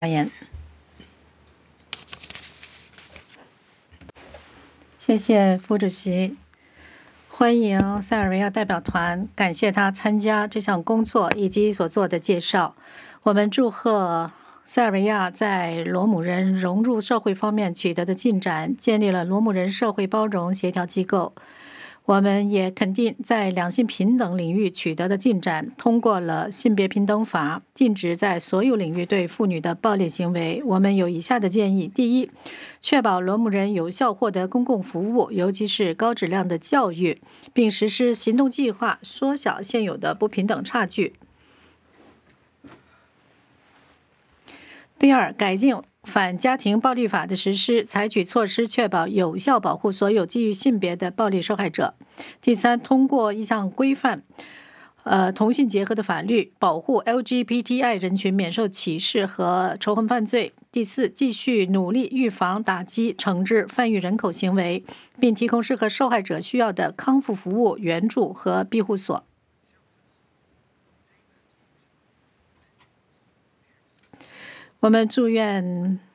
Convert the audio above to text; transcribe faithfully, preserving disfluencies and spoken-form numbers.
发言。谢谢副主席，欢迎塞尔维亚代表团，感谢他参加这项工作以及所做的介绍。我们祝贺塞尔维亚在罗姆人融入社会方面取得的进展，建立了罗姆人社会包容协调机构。我们也肯定在两性平等领域取得的进展，通过了性别平等法，禁止在所有领域对妇女的暴力行为。我们有以下的建议：第一，确保罗姆人有效获得公共服务，尤其是高质量的教育，并实施行动计划，缩小现有的不平等差距。第二，改进反家庭暴力法的实施，采取措施确保有效保护所有基于性别的暴力受害者。第三，通过一项规范呃同性结合的法律，保护 L G B T I 人群免受歧视和仇恨犯罪。第四，继续努力预防、打击、惩治贩运人口行为，并提供适合受害者需要的康复服务、援助和庇护所。我们祝愿